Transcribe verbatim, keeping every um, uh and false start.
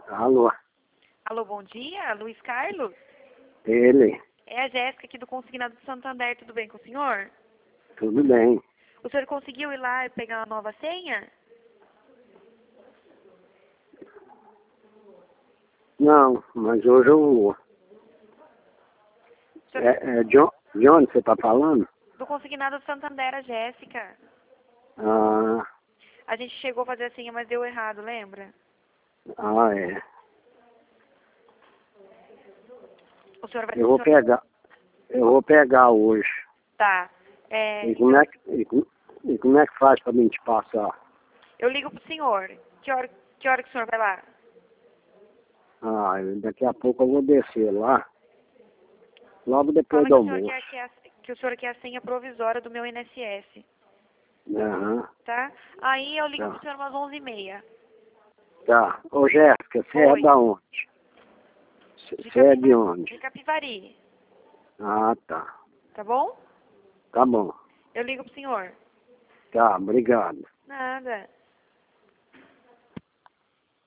Alô, Alô, bom dia, Luiz Carlos? ele, É a Jéssica aqui do Consignado do Santander, tudo bem com o senhor? tudo bem. O senhor conseguiu ir lá e pegar uma nova senha? Não, mas hoje eu vou. O senhor- É, é de, on- de onde você está falando? Do Consignado do Santander, a Jéssica. Ah, A gente chegou a fazer a senha, mas deu errado, lembra? ah, é. O senhor vai... Eu vou o senhor- pegar, eu vou pegar hoje. Tá. É, E como então, é que, e, como- e como é que faz para mim te passar? eu ligo pro senhor. Que hora, que hora que o senhor vai lá? Ah, daqui a pouco eu vou descer lá. Logo depois Fala do que o senhor almoço. quer, que, a, que o senhor quer a senha provisória do meu I N S S, Aham, tá? Aí eu ligo tá. pro senhor umas onze e meia. Tá. Ô Jéssica, você é Oi. da onde? De Você é de Capivari. onde? De Capivari, Ah, tá. tá bom? Tá bom. Eu ligo pro senhor. Tá, obrigado. Nada.